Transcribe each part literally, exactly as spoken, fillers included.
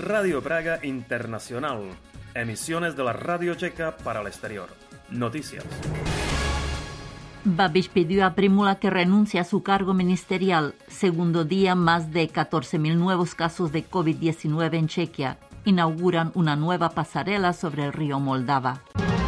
Radio Praga Internacional, emisiones de la Radio Checa para el exterior. Noticias. Babiš pidió a Primula que renuncie a su cargo ministerial. Segundo día, más de catorce mil nuevos casos de COVID diecinueve en Chequia. Inauguran una nueva pasarela sobre el río Moldava.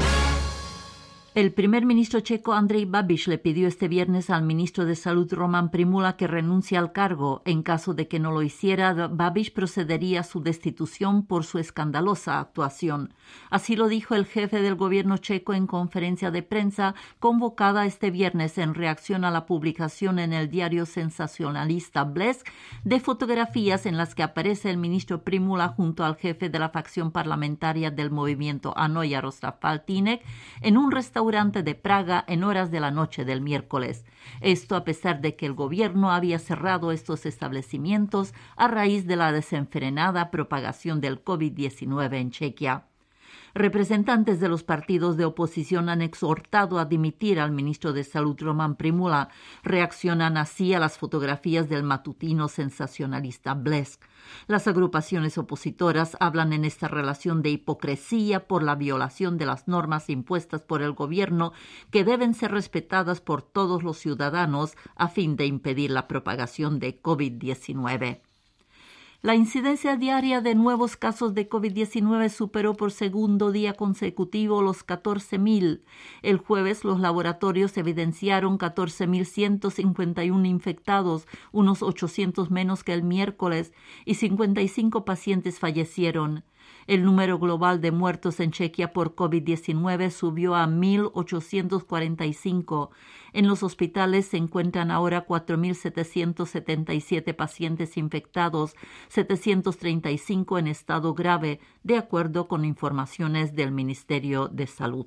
El primer ministro checo Andrej Babiš le pidió este viernes al ministro de Salud Roman Primula que renuncie al cargo. En caso de que no lo hiciera, Babiš procedería a su destitución por su escandalosa actuación. Así lo dijo el jefe del gobierno checo en conferencia de prensa convocada este viernes en reacción a la publicación en el diario sensacionalista Blesk de fotografías en las que aparece el ministro Primula junto al jefe de la facción parlamentaria del movimiento ANO, Jaroslav Faltýnek, en un restaurante de Praga en horas de la noche del miércoles. Esto a pesar de que el gobierno había cerrado estos establecimientos a raíz de la desenfrenada propagación del COVID diecinueve en Chequia. Representantes de los partidos de oposición han exhortado a dimitir al ministro de Salud Roman Primula. Reaccionan así a las fotografías del matutino sensacionalista Blesk. Las agrupaciones opositoras hablan en esta relación de hipocresía por la violación de las normas impuestas por el gobierno que deben ser respetadas por todos los ciudadanos a fin de impedir la propagación de COVID diecinueve. La incidencia diaria de nuevos casos de COVID diecinueve superó por segundo día consecutivo los catorce mil. El jueves los laboratorios evidenciaron catorce mil ciento cincuenta y uno infectados, unos ochocientos menos que el miércoles, y cincuenta y cinco pacientes fallecieron. El número global de muertos en Chequia por COVID diecinueve subió a mil ochocientos cuarenta y cinco. En los hospitales se encuentran ahora cuatro mil setecientos setenta y siete pacientes infectados, setecientos treinta y cinco en estado grave, de acuerdo con informaciones del Ministerio de Salud.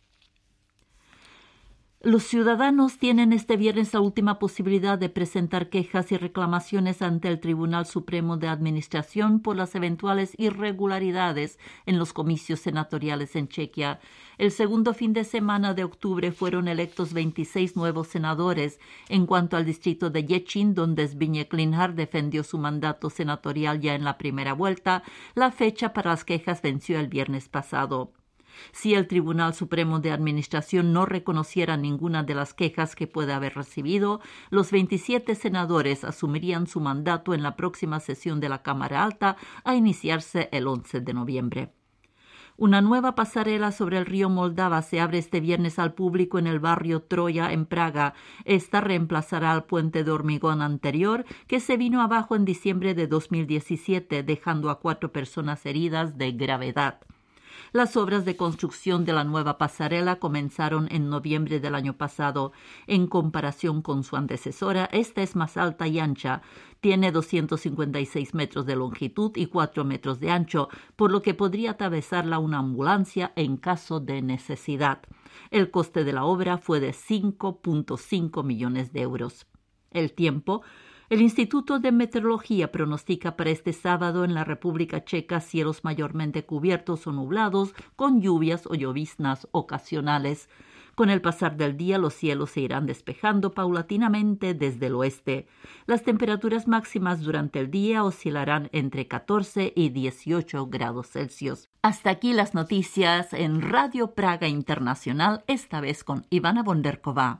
Los ciudadanos tienen este viernes la última posibilidad de presentar quejas y reclamaciones ante el Tribunal Supremo de Administración por las eventuales irregularidades en los comicios senatoriales en Chequia. El segundo fin de semana de octubre fueron electos veintiséis nuevos senadores. En cuanto al distrito de Děčín, donde Zbigněk Linhart defendió su mandato senatorial ya en la primera vuelta, la fecha para las quejas venció el viernes pasado. Si el Tribunal Supremo de Administración no reconociera ninguna de las quejas que pueda haber recibido, los veintisiete senadores asumirían su mandato en la próxima sesión de la Cámara Alta a iniciarse el once de noviembre. Una nueva pasarela sobre el río Moldava se abre este viernes al público en el barrio Troya, en Praga. Esta reemplazará al puente de hormigón anterior que se vino abajo en diciembre de dos mil diecisiete, dejando a cuatro personas heridas de gravedad. Las obras de construcción de la nueva pasarela comenzaron en noviembre del año pasado. En comparación con su antecesora, esta es más alta y ancha. Tiene doscientos cincuenta y seis metros de longitud y cuatro metros de ancho, por lo que podría atravesarla una ambulancia en caso de necesidad. El coste de la obra fue de cinco punto cinco millones de euros. El tiempo. El Instituto de Meteorología pronostica para este sábado en la República Checa cielos mayormente cubiertos o nublados, con lluvias o lloviznas ocasionales. Con el pasar del día, los cielos se irán despejando paulatinamente desde el oeste. Las temperaturas máximas durante el día oscilarán entre catorce y dieciocho grados Celsius. Hasta aquí las noticias en Radio Praga Internacional, esta vez con Ivana Bonderková.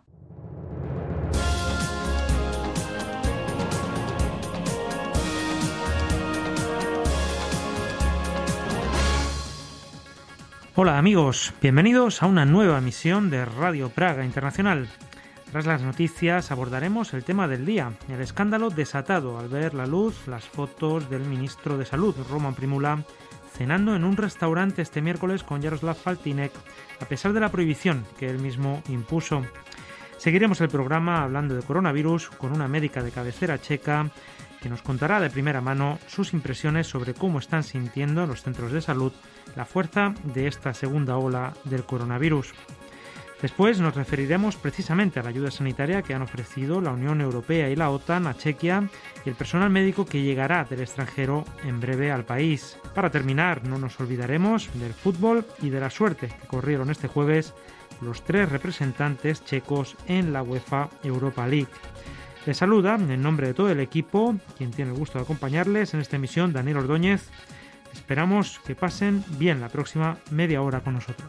Hola amigos, bienvenidos a una nueva emisión de Radio Praga Internacional. Tras las noticias abordaremos el tema del día, el escándalo desatado al ver la luz las fotos del ministro de Salud, Roman Primula, cenando en un restaurante este miércoles con Jaroslav Faltýnek, a pesar de la prohibición que él mismo impuso. Seguiremos el programa hablando de coronavirus con una médica de cabecera checa que nos contará de primera mano sus impresiones sobre cómo están sintiendo los centros de salud la fuerza de esta segunda ola del coronavirus. Después nos referiremos precisamente a la ayuda sanitaria que han ofrecido la Unión Europea y la OTAN a Chequia y el personal médico que llegará del extranjero en breve al país. Para terminar, no nos olvidaremos del fútbol y de la suerte que corrieron este jueves los tres representantes checos en la UEFA Europa League. Les saluda, en nombre de todo el equipo, quien tiene el gusto de acompañarles en esta emisión, Daniel Ordóñez. Esperamos que pasen bien la próxima media hora con nosotros.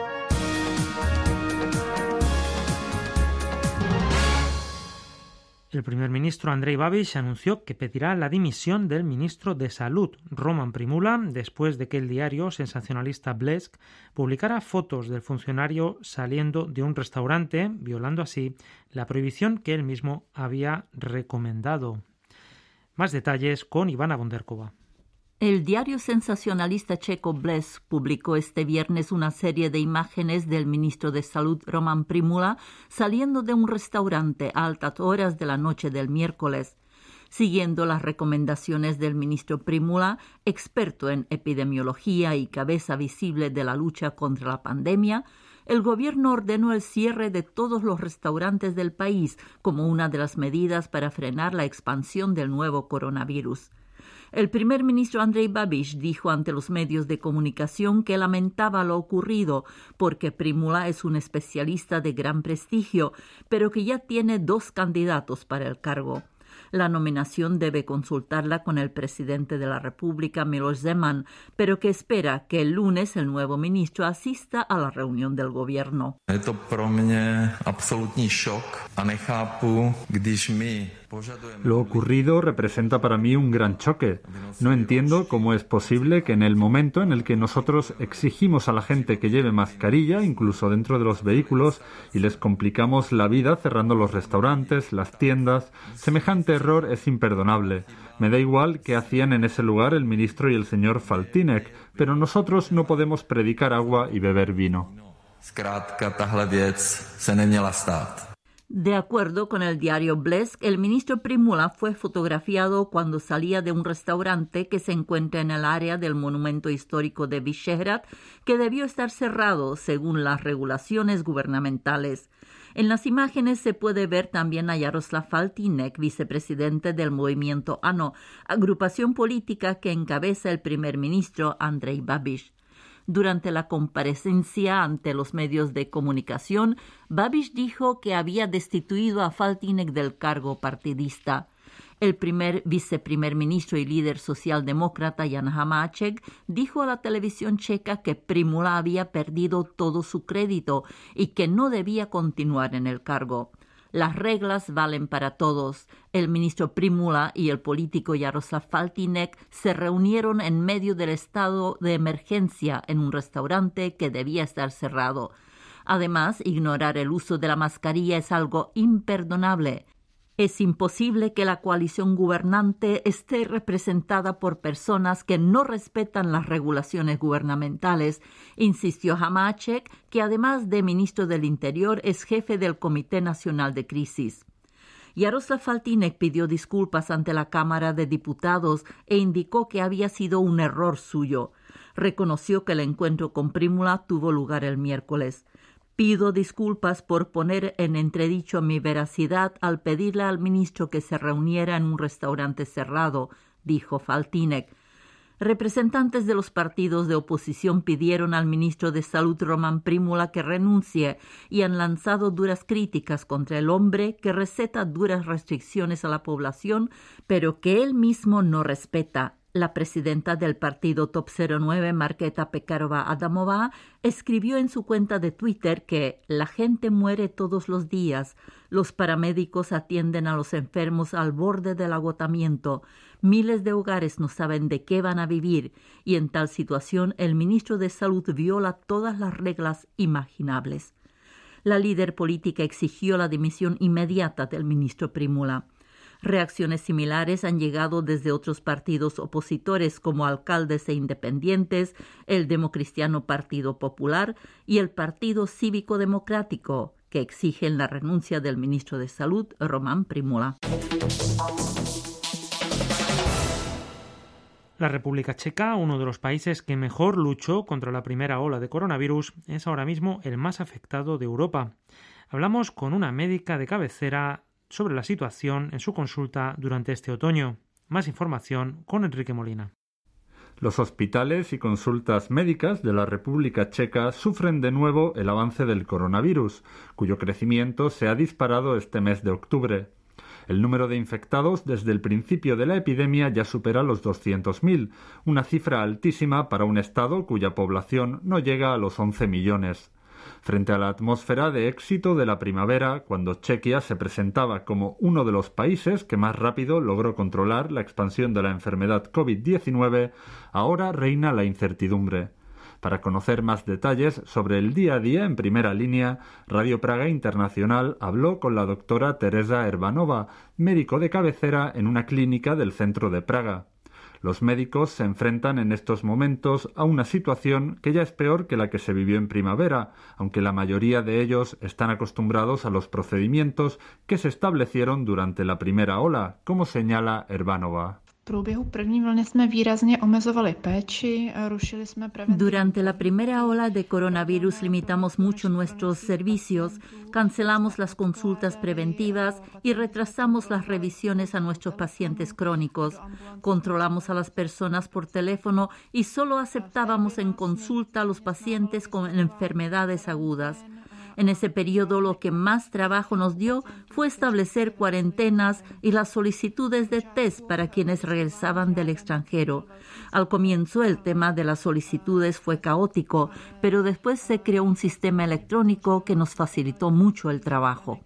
El primer ministro Andrej Babiš anunció que pedirá la dimisión del ministro de Salud, Roman Primula, después de que el diario sensacionalista Blesk publicara fotos del funcionario saliendo de un restaurante, violando así la prohibición que él mismo había recomendado. Más detalles con Ivana Bonderkova. El diario sensacionalista checo Blesk publicó este viernes una serie de imágenes del ministro de Salud Roman Primula saliendo de un restaurante a altas horas de la noche del miércoles. Siguiendo las recomendaciones del ministro Primula, experto en epidemiología y cabeza visible de la lucha contra la pandemia, el gobierno ordenó el cierre de todos los restaurantes del país como una de las medidas para frenar la expansión del nuevo coronavirus. El primer ministro Andrej Babiš dijo ante los medios de comunicación que lamentaba lo ocurrido porque Primula es un especialista de gran prestigio, pero que ya tiene dos candidatos para el cargo. La nominación debe consultarla con el presidente de la República, Miloš Zeman, pero que espera que el lunes el nuevo ministro asista a la reunión del gobierno. Je to pro mě absolutní šok a nechápu, když my Lo ocurrido representa para mí un gran choque. No entiendo cómo es posible que en el momento en el que nosotros exigimos a la gente que lleve mascarilla, incluso dentro de los vehículos, y les complicamos la vida cerrando los restaurantes, las tiendas, semejante error es imperdonable. Me da igual qué hacían en ese lugar el ministro y el señor Faltýnek, pero nosotros no podemos predicar agua y beber vino. Zkrátka tahle věc se neměla stát. De acuerdo con el diario Blesk, el ministro Primula fue fotografiado cuando salía de un restaurante que se encuentra en el área del monumento histórico de Vyšehrad, que debió estar cerrado según las regulaciones gubernamentales. En las imágenes se puede ver también a Jaroslav Faltýnek, vicepresidente del movimiento ANO, agrupación política que encabeza el primer ministro Andrej Babiš. Durante la comparecencia ante los medios de comunicación, Babiš dijo que había destituido a Faltýnek del cargo partidista. El primer viceprimer ministro y líder socialdemócrata Jan Hamáček dijo a la televisión checa que Primula había perdido todo su crédito y que no debía continuar en el cargo. Las reglas valen para todos. El ministro Primula y el político Jaroslav Faltýnek se reunieron en medio del estado de emergencia en un restaurante que debía estar cerrado. Además, ignorar el uso de la mascarilla es algo imperdonable. Es imposible que la coalición gobernante esté representada por personas que no respetan las regulaciones gubernamentales, insistió Hamáček, que además de ministro del Interior es jefe del Comité Nacional de Crisis. Jaroslav Faltýnek pidió disculpas ante la Cámara de Diputados e indicó que había sido un error suyo. Reconoció que el encuentro con Primula tuvo lugar el miércoles. Pido disculpas por poner en entredicho mi veracidad al pedirle al ministro que se reuniera en un restaurante cerrado, dijo Faltýnek. Representantes de los partidos de oposición pidieron al ministro de Salud Roman Primula que renuncie y han lanzado duras críticas contra el hombre que receta duras restricciones a la población, pero que él mismo no respeta. La presidenta del partido Top cero nueve, Markéta Pekarová-Adamová, escribió en su cuenta de Twitter que la gente muere todos los días, los paramédicos atienden a los enfermos al borde del agotamiento, miles de hogares no saben de qué van a vivir y en tal situación el ministro de Salud viola todas las reglas imaginables. La líder política exigió la dimisión inmediata del ministro Primula. Reacciones similares han llegado desde otros partidos opositores como Alcaldes e Independientes, el Democristiano Partido Popular y el Partido Cívico Democrático, que exigen la renuncia del ministro de Salud, Roman Primula. La República Checa, uno de los países que mejor luchó contra la primera ola de coronavirus, es ahora mismo el más afectado de Europa. Hablamos con una médica de cabecera sobre la situación en su consulta durante este otoño. Más información con Enrique Molina. Los hospitales y consultas médicas de la República Checa sufren de nuevo el avance del coronavirus, cuyo crecimiento se ha disparado este mes de octubre. El número de infectados desde el principio de la epidemia ya supera los doscientos mil, una cifra altísima para un estado cuya población no llega a los once millones. Frente a la atmósfera de éxito de la primavera, cuando Chequia se presentaba como uno de los países que más rápido logró controlar la expansión de la enfermedad COVID diecinueve, ahora reina la incertidumbre. Para conocer más detalles sobre el día a día en primera línea, Radio Praga Internacional habló con la doctora Teresa Erbanova, médico de cabecera en una clínica del centro de Praga. Los médicos se enfrentan en estos momentos a una situación que ya es peor que la que se vivió en primavera, aunque la mayoría de ellos están acostumbrados a los procedimientos que se establecieron durante la primera ola, como señala Erbanova. Durante la primera ola de coronavirus limitamos mucho nuestros servicios, cancelamos las consultas preventivas y retrasamos las revisiones a nuestros pacientes crónicos. Controlamos a las personas por teléfono y solo aceptábamos en consulta a los pacientes con enfermedades agudas. En ese periodo lo que más trabajo nos dio fue establecer cuarentenas y las solicitudes de test para quienes regresaban del extranjero. Al comienzo el tema de las solicitudes fue caótico, pero después se creó un sistema electrónico que nos facilitó mucho el trabajo.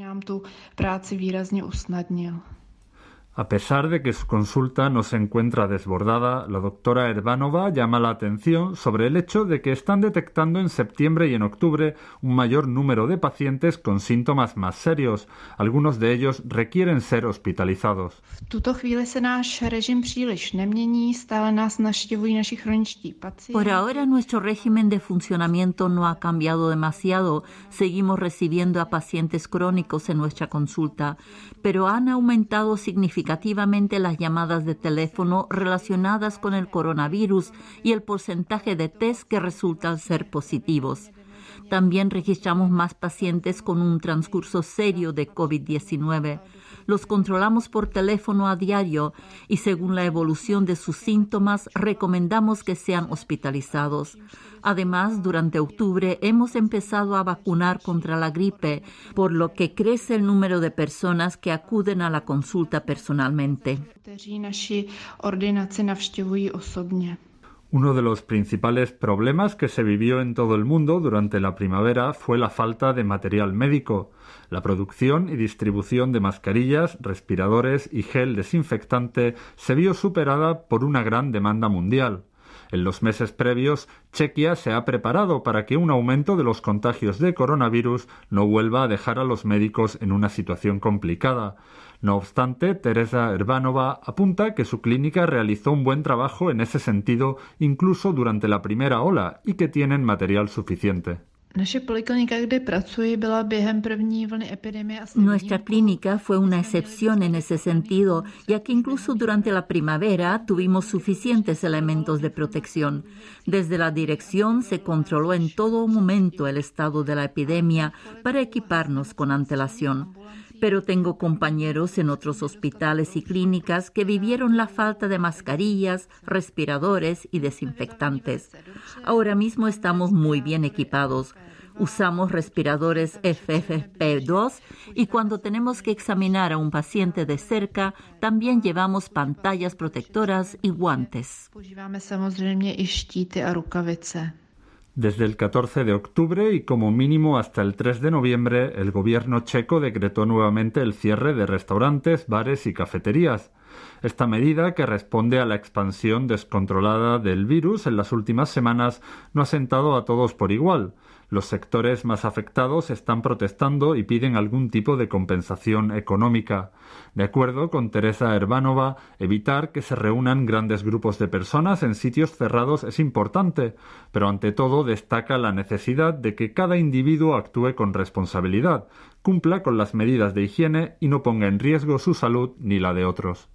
A pesar de que su consulta no se encuentra desbordada, la doctora Erbanova llama la atención sobre el hecho de que están detectando en septiembre y en octubre un mayor número de pacientes con síntomas más serios. Algunos de ellos requieren ser hospitalizados. Por ahora nuestro régimen de funcionamiento no ha cambiado demasiado. Seguimos recibiendo a pacientes crónicos en nuestra consulta, pero han aumentado significativamente significativamente las llamadas de teléfono relacionadas con el coronavirus y el porcentaje de test que resultan ser positivos. También registramos más pacientes con un transcurso serio de COVID diecinueve. Los controlamos por teléfono a diario y según la evolución de sus síntomas recomendamos que sean hospitalizados. Además, durante octubre hemos empezado a vacunar contra la gripe, por lo que crece el número de personas que acuden a la consulta personalmente. Uno de los principales problemas que se vivió en todo el mundo durante la primavera fue la falta de material médico. La producción y distribución de mascarillas, respiradores y gel desinfectante se vio superada por una gran demanda mundial. En los meses previos, Chequia se ha preparado para que un aumento de los contagios de coronavirus no vuelva a dejar a los médicos en una situación complicada. No obstante, Teresa Erbanova apunta que su clínica realizó un buen trabajo en ese sentido incluso durante la primera ola y que tienen material suficiente. Nuestra clínica fue una excepción en ese sentido, ya que incluso durante la primavera tuvimos suficientes elementos de protección. Desde la dirección se controló en todo momento el estado de la epidemia para equiparnos con antelación. Pero tengo compañeros en otros hospitales y clínicas que vivieron la falta de mascarillas, respiradores y desinfectantes. Ahora mismo estamos muy bien equipados. Usamos respiradores F F P dos y cuando tenemos que examinar a un paciente de cerca, también llevamos pantallas protectoras y guantes. Desde el catorce de octubre y como mínimo hasta el tres de noviembre, el gobierno checo decretó nuevamente el cierre de restaurantes, bares y cafeterías. Esta medida, que responde a la expansión descontrolada del virus en las últimas semanas, no ha sentado a todos por igual. Los sectores más afectados están protestando y piden algún tipo de compensación económica. De acuerdo con Teresa Erbanova, evitar que se reúnan grandes grupos de personas en sitios cerrados es importante, pero ante todo destaca la necesidad de que cada individuo actúe con responsabilidad, cumpla con las medidas de higiene y no ponga en riesgo su salud ni la de otros.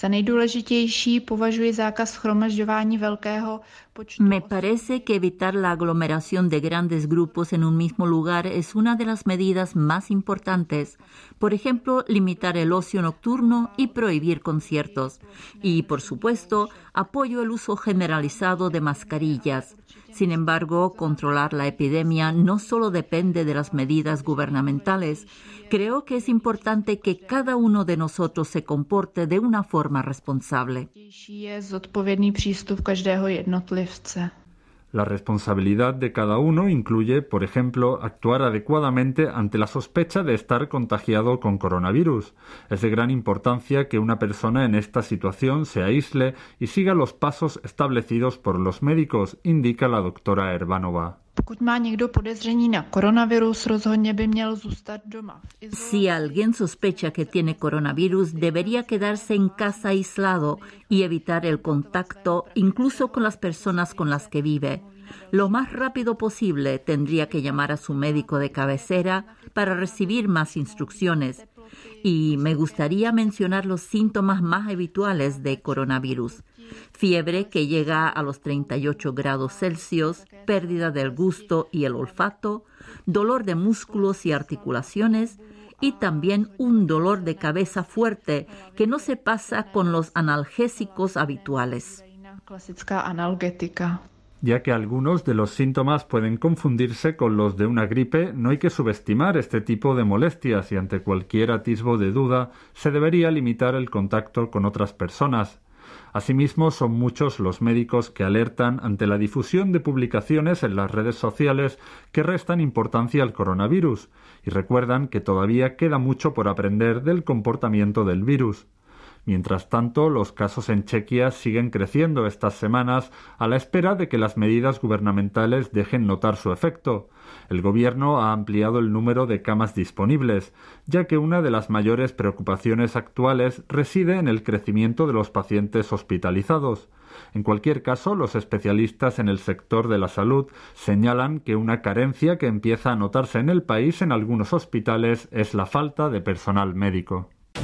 Me parece que evitar la aglomeración de grandes grupos en un mismo lugar es una de las medidas más importantes. Por ejemplo, limitar el ocio nocturno y prohibir conciertos. Y, por supuesto, apoyo el uso generalizado de mascarillas. Sin embargo, controlar la epidemia no solo depende de las medidas gubernamentales. Creo que es importante que cada uno de nosotros se comporte de una forma responsable. La responsabilidad de cada uno incluye, por ejemplo, actuar adecuadamente ante la sospecha de estar contagiado con coronavirus. Es de gran importancia que una persona en esta situación se aísle y siga los pasos establecidos por los médicos, indica la doctora Erbanova. Si alguien sospecha que tiene coronavirus, debería quedarse en casa aislado y evitar el contacto, incluso con las personas con las que vive. Lo más rápido posible tendría que llamar a su médico de cabecera para recibir más instrucciones. Y me gustaría mencionar los síntomas más habituales de coronavirus. Fiebre que llega a los treinta y ocho grados Celsius, pérdida del gusto y el olfato, dolor de músculos y articulaciones y también un dolor de cabeza fuerte que no se pasa con los analgésicos habituales. Ya que algunos de los síntomas pueden confundirse con los de una gripe, no hay que subestimar este tipo de molestias y ante cualquier atisbo de duda se debería limitar el contacto con otras personas. Asimismo, son muchos los médicos que alertan ante la difusión de publicaciones en las redes sociales que restan importancia al coronavirus y recuerdan que todavía queda mucho por aprender del comportamiento del virus. Mientras tanto, los casos en Chequia siguen creciendo estas semanas a la espera de que las medidas gubernamentales dejen notar su efecto. El gobierno ha ampliado el número de camas disponibles, ya que una de las mayores preocupaciones actuales reside en el crecimiento de los pacientes hospitalizados. En cualquier caso, los especialistas en el sector de la salud señalan que una carencia que empieza a notarse en el país en algunos hospitales es la falta de personal médico.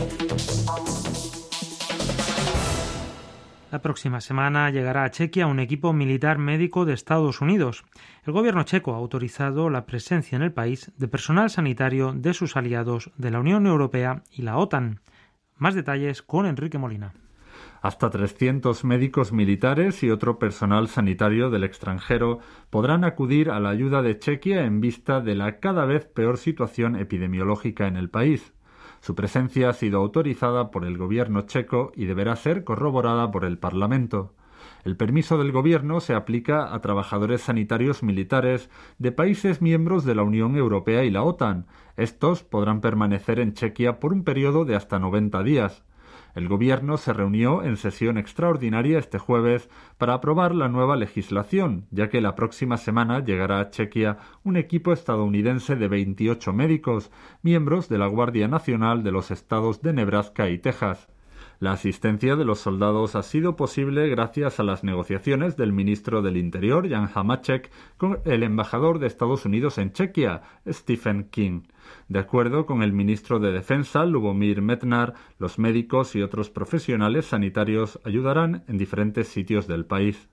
La próxima semana llegará a Chequia un equipo militar médico de Estados Unidos. El gobierno checo ha autorizado la presencia en el país de personal sanitario de sus aliados de la Unión Europea y la OTAN. Más detalles con Enrique Molina. Hasta trescientos médicos militares y otro personal sanitario del extranjero podrán acudir a la ayuda de Chequia en vista de la cada vez peor situación epidemiológica en el país. Su presencia ha sido autorizada por el gobierno checo y deberá ser corroborada por el Parlamento. El permiso del gobierno se aplica a trabajadores sanitarios militares de países miembros de la Unión Europea y la OTAN. Estos podrán permanecer en Chequia por un periodo de hasta noventa días. El gobierno se reunió en sesión extraordinaria este jueves para aprobar la nueva legislación, ya que la próxima semana llegará a Chequia un equipo estadounidense de veintiocho médicos, miembros de la Guardia Nacional de los estados de Nebraska y Texas. La asistencia de los soldados ha sido posible gracias a las negociaciones del ministro del Interior, Jan Hamáček, con el embajador de Estados Unidos en Chequia, Stephen King. De acuerdo con el ministro de Defensa, Lubomír Metnar, los médicos y otros profesionales sanitarios ayudarán en diferentes sitios del país.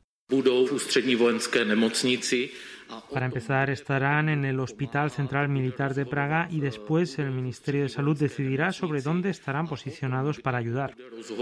Para empezar, estarán en el Hospital Central Militar de Praga y después el Ministerio de Salud decidirá sobre dónde estarán posicionados para ayudar.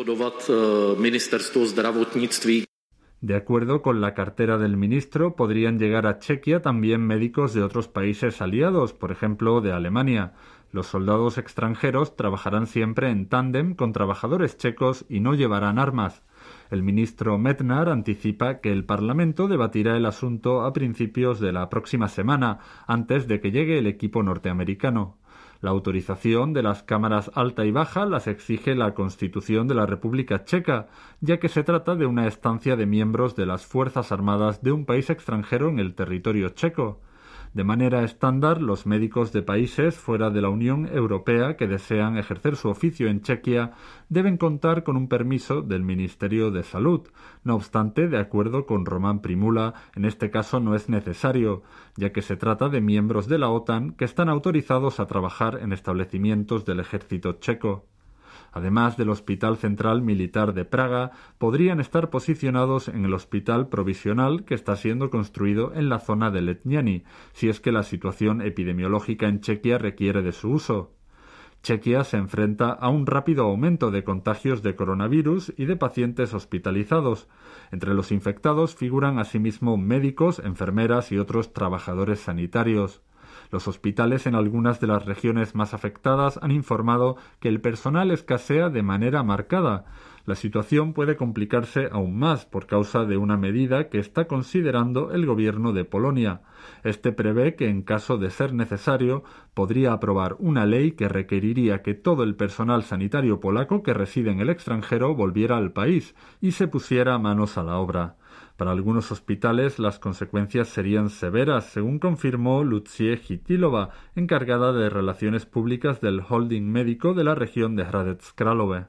De acuerdo con la cartera del ministro, podrían llegar a Chequia también médicos de otros países aliados, por ejemplo, de Alemania. Los soldados extranjeros trabajarán siempre en tándem con trabajadores checos y no llevarán armas. El ministro Metnar anticipa que el Parlamento debatirá el asunto a principios de la próxima semana, antes de que llegue el equipo norteamericano. La autorización de las cámaras alta y baja las exige la Constitución de la República Checa, ya que se trata de una estancia de miembros de las Fuerzas Armadas de un país extranjero en el territorio checo. De manera estándar, los médicos de países fuera de la Unión Europea que desean ejercer su oficio en Chequia deben contar con un permiso del Ministerio de Salud. No obstante, de acuerdo con Román Primula, en este caso no es necesario, ya que se trata de miembros de la OTAN que están autorizados a trabajar en establecimientos del ejército checo. Además del Hospital Central Militar de Praga, podrían estar posicionados en el hospital provisional que está siendo construido en la zona de Letňany, si es que la situación epidemiológica en Chequia requiere de su uso. Chequia se enfrenta a un rápido aumento de contagios de coronavirus y de pacientes hospitalizados. Entre los infectados figuran asimismo médicos, enfermeras y otros trabajadores sanitarios. Los hospitales en algunas de las regiones más afectadas han informado que el personal escasea de manera marcada. La situación puede complicarse aún más por causa de una medida que está considerando el gobierno de Polonia. Este prevé que, en caso de ser necesario, podría aprobar una ley que requeriría que todo el personal sanitario polaco que reside en el extranjero volviera al país y se pusiera manos a la obra. Para algunos hospitales las consecuencias serían severas, según confirmó Lucie Chytilova, encargada de relaciones públicas del holding médico de la región de Hradec Králové.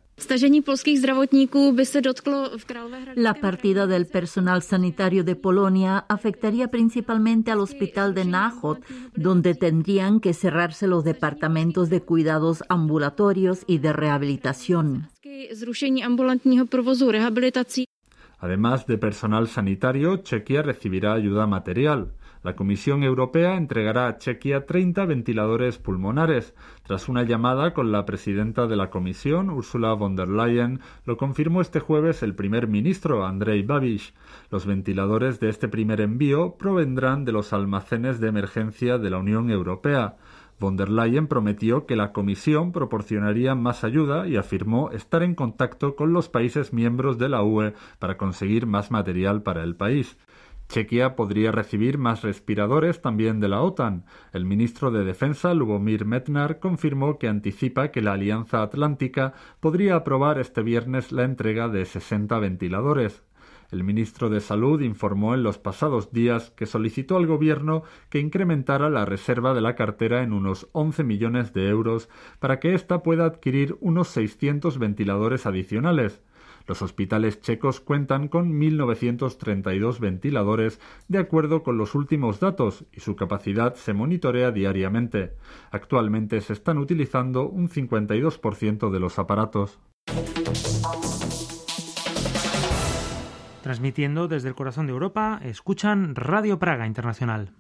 La partida del personal sanitario de Polonia afectaría principalmente al hospital de Náchod, donde tendrían que cerrarse los departamentos de cuidados ambulatorios y de rehabilitación. Además de personal sanitario, Chequia recibirá ayuda material. La Comisión Europea entregará a Chequia treinta ventiladores pulmonares. Tras una llamada con la presidenta de la Comisión, Ursula von der Leyen, lo confirmó este jueves el primer ministro, Andrej Babiš. Los ventiladores de este primer envío provendrán de los almacenes de emergencia de la Unión Europea. Von der Leyen prometió que la Comisión proporcionaría más ayuda y afirmó estar en contacto con los países miembros de la U E para conseguir más material para el país. Chequia podría recibir más respiradores también de la OTAN. El ministro de Defensa, Lubomír Metnar, confirmó que anticipa que la Alianza Atlántica podría aprobar este viernes la entrega de sesenta ventiladores. El ministro de Salud informó en los pasados días que solicitó al gobierno que incrementara la reserva de la cartera en unos once millones de euros para que ésta pueda adquirir unos seiscientos ventiladores adicionales. Los hospitales checos cuentan con mil novecientos treinta y dos ventiladores de acuerdo con los últimos datos y su capacidad se monitorea diariamente. Actualmente se están utilizando un cincuenta y dos por ciento de los aparatos. Transmitiendo desde el corazón de Europa, escuchan Radio Praga Internacional.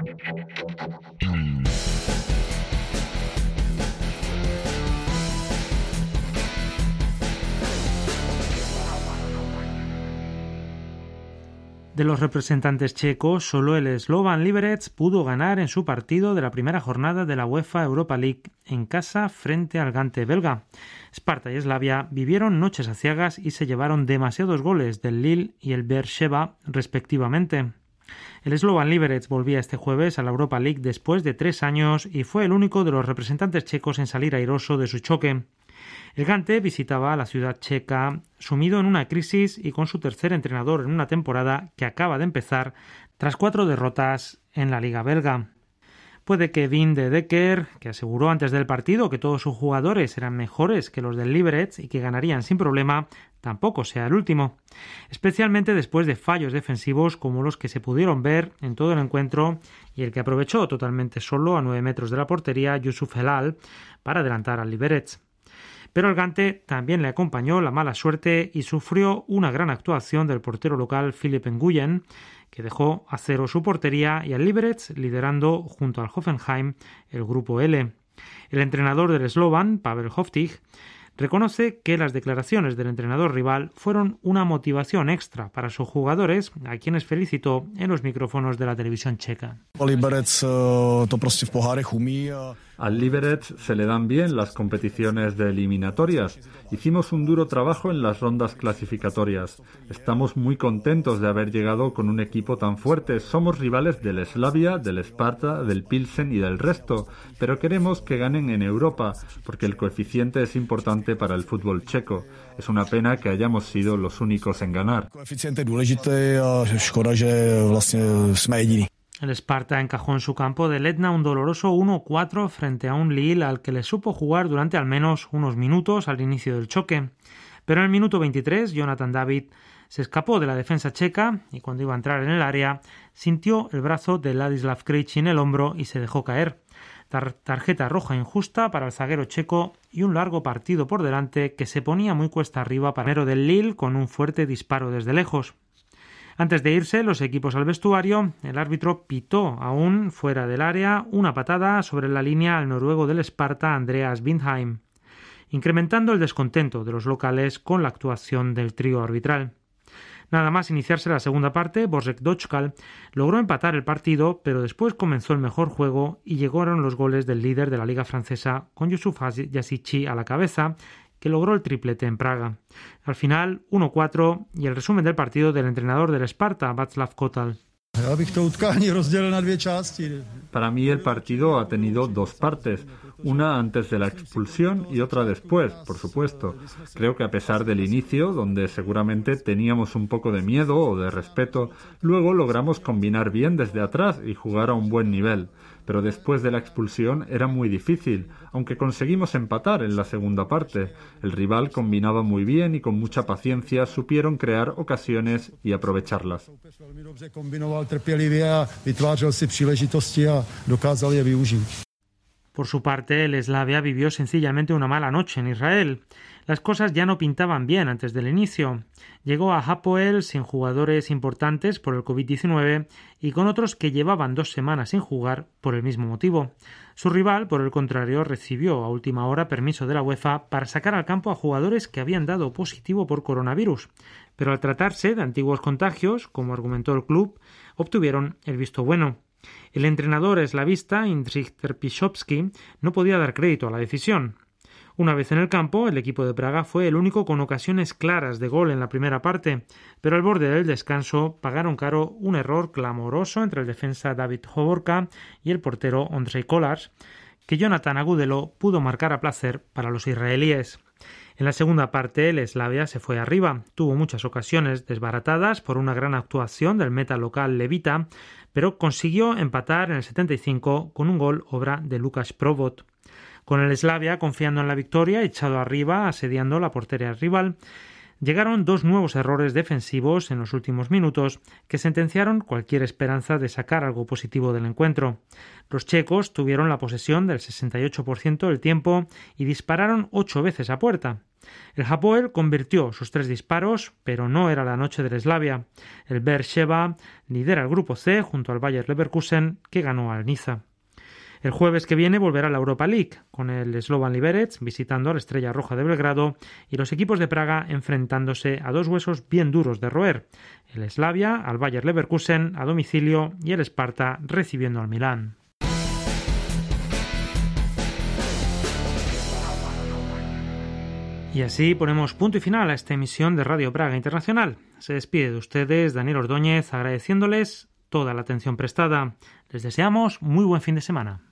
De los representantes checos, solo el Slovan Liberec pudo ganar en su partido de la primera jornada de la UEFA Europa League en casa frente al Gante belga. Sparta y Slavia vivieron noches aciagas y se llevaron demasiados goles del Lille y el Beersheva respectivamente. El Slovan Liberec volvía este jueves a la Europa League después de tres años y fue el único de los representantes checos en salir airoso de su choque. El Gante visitaba a la ciudad checa sumido en una crisis y con su tercer entrenador en una temporada que acaba de empezar tras cuatro derrotas en la Liga belga. Puede que Wim de Decker, que aseguró antes del partido que todos sus jugadores eran mejores que los del Liberec y que ganarían sin problema, tampoco sea el último, especialmente después de fallos defensivos como los que se pudieron ver en todo el encuentro y el que aprovechó totalmente solo a nueve metros de la portería Yusuf Helal para adelantar al Liberec. Pero al Gante también le acompañó la mala suerte y sufrió una gran actuación del portero local Philipp Nguyen, que dejó a cero su portería y al Liberec liderando junto al Hoffenheim el grupo L. El entrenador del Slovan, Pavel Hovtich, reconoce que las declaraciones del entrenador rival fueron una motivación extra para sus jugadores, a quienes felicitó en los micrófonos de la televisión checa. Al Liberec se le dan bien las competiciones de eliminatorias. Hicimos un duro trabajo en las rondas clasificatorias. Estamos muy contentos de haber llegado con un equipo tan fuerte. Somos rivales del Slavia, del Sparta, del Pilsen y del resto, pero queremos que ganen en Europa, porque el coeficiente es importante para el fútbol checo. Es una pena que hayamos sido los únicos en ganar. El Sparta encajó en su campo de Letna un doloroso uno cuatro frente a un Lille al que le supo jugar durante al menos unos minutos al inicio del choque. Pero en el minuto veintitrés, Jonathan David se escapó de la defensa checa y cuando iba a entrar en el área sintió el brazo de Ladislav Krejci en el hombro y se dejó caer. Tar- tarjeta roja injusta para el zaguero checo y un largo partido por delante que se ponía muy cuesta arriba para el del Lille con un fuerte disparo desde lejos. Antes de irse los equipos al vestuario, el árbitro pitó aún fuera del área una patada sobre la línea al noruego del Sparta Andreas Vindheim, incrementando el descontento de los locales con la actuación del trío arbitral. Nada más iniciarse la segunda parte, Bořek Dočkal logró empatar el partido, pero después comenzó el mejor juego y llegaron los goles del líder de la liga francesa, con Yusuf Yazici a la cabeza, que logró el triplete en Praga. Al final, uno cuatro, y el resumen del partido del entrenador del Sparta, Václav Kotal. Para mí el partido ha tenido dos partes, una antes de la expulsión y otra después, por supuesto. Creo que a pesar del inicio, donde seguramente teníamos un poco de miedo o de respeto, luego logramos combinar bien desde atrás y jugar a un buen nivel. Pero después de la expulsión era muy difícil, aunque conseguimos empatar en la segunda parte. El rival combinaba muy bien y con mucha paciencia supieron crear ocasiones y aprovecharlas. Por su parte, el Slavia vivió sencillamente una mala noche en Israel. Las cosas ya no pintaban bien antes del inicio. Llegó a Hapoel sin jugadores importantes por el covid diecinueve y con otros que llevaban dos semanas sin jugar por el mismo motivo. Su rival, por el contrario, recibió a última hora permiso de la UEFA para sacar al campo a jugadores que habían dado positivo por coronavirus. Pero al tratarse de antiguos contagios, como argumentó el club, obtuvieron el visto bueno. El entrenador eslavista, Jindřich Trpišovský, no podía dar crédito a la decisión. Una vez en el campo, el equipo de Praga fue el único con ocasiones claras de gol en la primera parte, pero al borde del descanso pagaron caro un error clamoroso entre el defensa David Hovorka y el portero Ondřej Kolář, que Jonathan Agudelo pudo marcar a placer para los israelíes. En la segunda parte, el Slavia se fue arriba, tuvo muchas ocasiones desbaratadas por una gran actuación del meta local levita, pero consiguió empatar en el setenta y cinco con un gol obra de Lukáš Provod. Con el Slavia confiando en la victoria, echado arriba, asediando la portería rival, llegaron dos nuevos errores defensivos en los últimos minutos que sentenciaron cualquier esperanza de sacar algo positivo del encuentro. Los checos tuvieron la posesión del sesenta y ocho por ciento del tiempo y dispararon ocho veces a puerta. El Hapoel convirtió sus tres disparos, pero no era la noche del Slavia. El Beersheva lidera el grupo C junto al Bayer Leverkusen, que ganó al Niza. El jueves que viene volverá la Europa League, con el Slovan Liberec visitando a la Estrella Roja de Belgrado y los equipos de Praga enfrentándose a dos huesos bien duros de roer, el Slavia al Bayer Leverkusen a domicilio y el Sparta recibiendo al Milán. Y así ponemos punto y final a esta emisión de Radio Praga Internacional. Se despide de ustedes Daniel Ordóñez agradeciéndoles toda la atención prestada. Les deseamos muy buen fin de semana.